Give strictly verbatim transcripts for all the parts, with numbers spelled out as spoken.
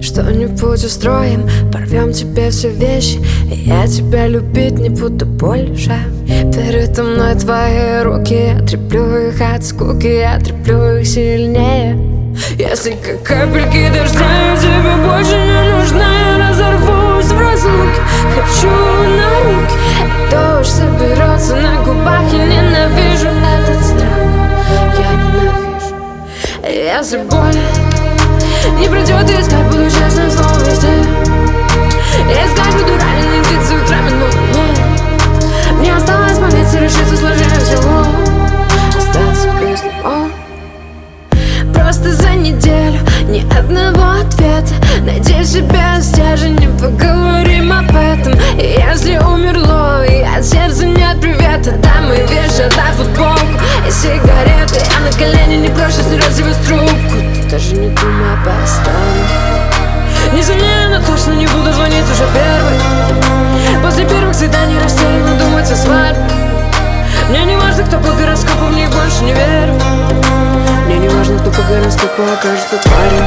что-нибудь устроим, порвем тебе все вещи, и я тебя любить не буду больше. Передо мной твои руки, я треплю их от скуки, я треплю их сильнее. Если как капельки дождя я тебе больше не нужна, я разорвусь в разлуке, хочу на руки. И дождь соберется на губах, я ненавижу этот страх, я ненавижу. Если боль не пройдет, я искать буду честным словом везде. Я искать буду раненые птицы утрами, но нет. Мне осталось помниться, решиться сложнее всего, остаться без него. Просто за неделю ни одного ответа, найди в себе стержень и поговорим об этом. И если умерло и от сердца нет привета, дай мои вещи, отдай футболку и сигареты. Я на колени не прошу снять его с трубку, ты даже не думай об остальном. Несомненно, точно не буду звонить уже первый. После первых свиданий растерянно думать о свадьбе. Мне не важно, кто по гороскопу, в них больше не верю. Мне не важно, кто по гороскопу окажется тварью.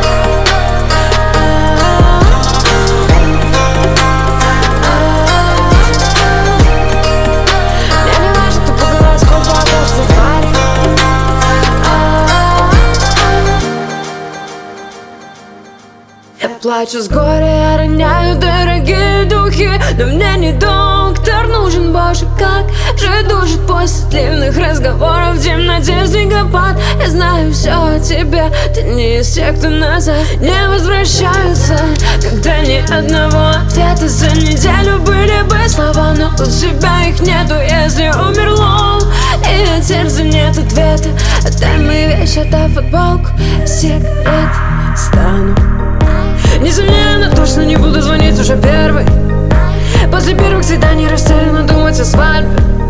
Мне не важно, кто по гороскопу окажется тварью. Я плачу с горя, я роняю дорогие духи, но мне не доктор нужен, боже, как же душит после длинных разговоров в темноте снегопад. Я знаю все о тебе, ты не из тех, кто назад не возвращаются, когда ни одного ответа. За неделю были бы слова, но у тебя их нету. Если умерло и от сердца нет ответа, отдай мои вещи, отдай футболку, сигарет стану. Несомненно, точно не буду звонить уже первый. После первых свиданий растерянно думать о свадьбе.